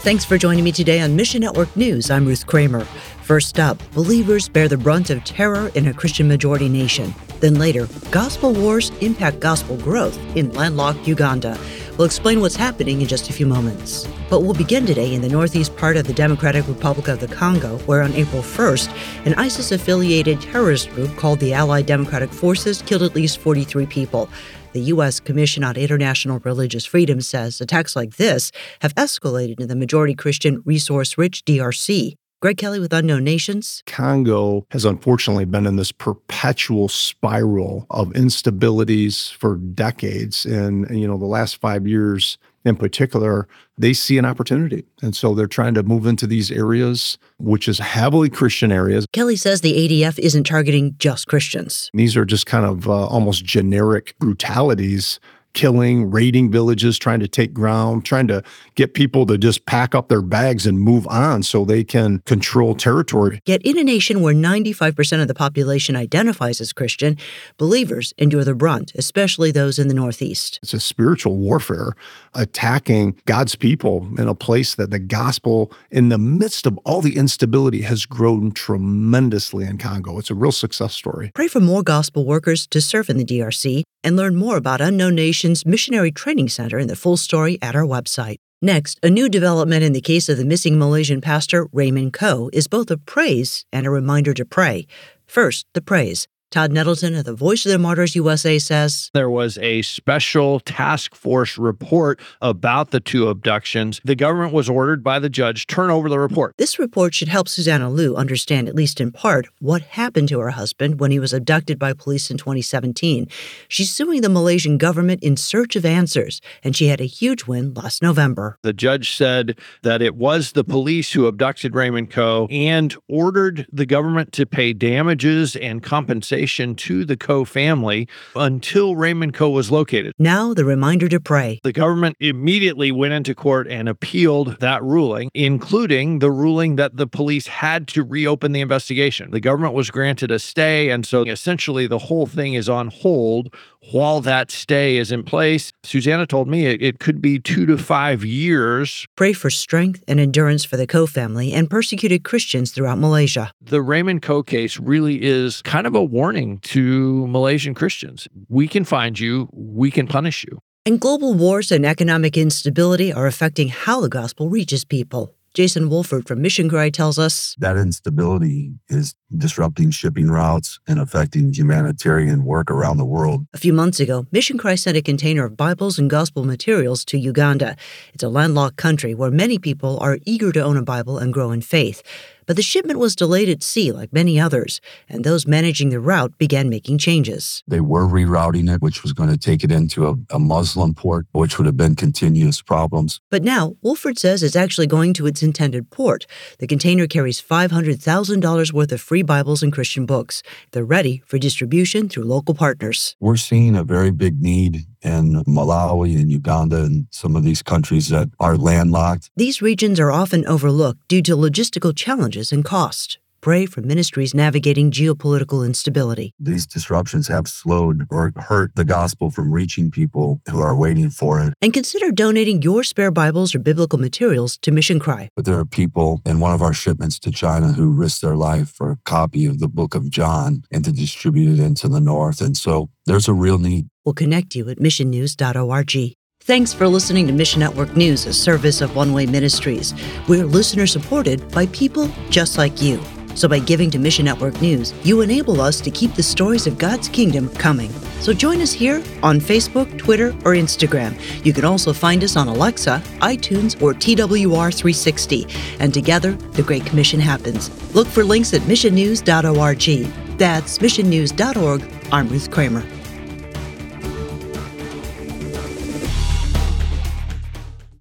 Thanks for joining me today on Mission Network News. I'm Ruth Kramer. First up, believers bear the brunt of terror in a Christian majority nation. Then later, gospel wars impact gospel growth in landlocked Uganda. We'll explain what's happening in just a few moments. But we'll begin today in the northeast part of the Democratic Republic of the Congo, where on April 1st, an ISIS-affiliated terrorist group called the Allied Democratic Forces killed at least 43 people. The U.S. Commission on International Religious Freedom says attacks like this have escalated in the majority Christian, resource-rich DRC. Greg Kelly with Unknown Nations. Congo has unfortunately been in this perpetual spiral of instabilities for decades. And the last 5 years in particular, they see an opportunity. And so they're trying to move into these areas, which is heavily Christian areas. Kelly says the ADF isn't targeting just Christians. These are just kind of almost generic brutalities, killing, raiding villages, trying to take ground, trying to get people to just pack up their bags and move on so they can control territory. Yet in a nation where 95% of the population identifies as Christian, believers endure the brunt, especially those in the Northeast. It's a spiritual warfare attacking God's people in a place that the gospel, in the midst of all the instability, has grown tremendously in Congo. It's a real success story. Pray for more gospel workers to serve in the DRC and learn more about Unknown Nations Missionary Training Center in the full story at our website. Next, a new development in the case of the missing Malaysian pastor Raymond Koh is both a praise and a reminder to pray. First, the praise. Todd Nettleton of the Voice of the Martyrs USA says, there was a special task force report about the two abductions. The government was ordered by the judge to turn over the report. This report should help Susanna Liu understand, at least in part, what happened to her husband when he was abducted by police in 2017. She's suing the Malaysian government in search of answers, and she had a huge win last November. The judge said that it was the police who abducted Raymond Koh and ordered the government to pay damages and compensation to the Koh family until Raymond Koh was located. Now, the reminder to pray. The government immediately went into court and appealed that ruling, including the ruling that the police had to reopen the investigation. The government was granted a stay, and so essentially the whole thing is on hold while that stay is in place. Susanna told me it could be 2 to 5 years. Pray for strength and endurance for the Koh family and persecuted Christians throughout Malaysia. The Raymond Koh case really is kind of a warning to Malaysian Christians. We can find you, we can punish you. And global wars and economic instability are affecting how the gospel reaches people. Jason Wolford from Mission Cry tells us that instability is disrupting shipping routes and affecting humanitarian work around the world. A few months ago, Mission Cry sent a container of Bibles and gospel materials to Uganda. It's a landlocked country where many people are eager to own a Bible and grow in faith. But the shipment was delayed at sea like many others, and those managing the route began making changes. They were rerouting it, which was going to take it into a Muslim port, which would have been continuous problems. But now, Wolford says it's actually going to its intended port. The container carries $500,000 worth of free Bibles and Christian books. They're ready for distribution through local partners. We're seeing a very big need in Malawi and Uganda and some of these countries that are landlocked. These regions are often overlooked due to logistical challenges and cost. Pray for ministries navigating geopolitical instability. These disruptions have slowed or hurt the gospel from reaching people who are waiting for it. And consider donating your spare Bibles or biblical materials to Mission Cry. But there are people in one of our shipments to China who risked their life for a copy of the book of John and to distribute it into the north. And so there's a real need. We'll connect you at missionnews.org. Thanks for listening to Mission Network News, a service of One Way Ministries. We're listener-supported by people just like you. So by giving to Mission Network News, you enable us to keep the stories of God's kingdom coming. So join us here on Facebook, Twitter, or Instagram. You can also find us on Alexa, iTunes, or TWR360. And together, the Great Commission happens. Look for links at missionnews.org. That's missionnews.org. I'm Ruth Kramer.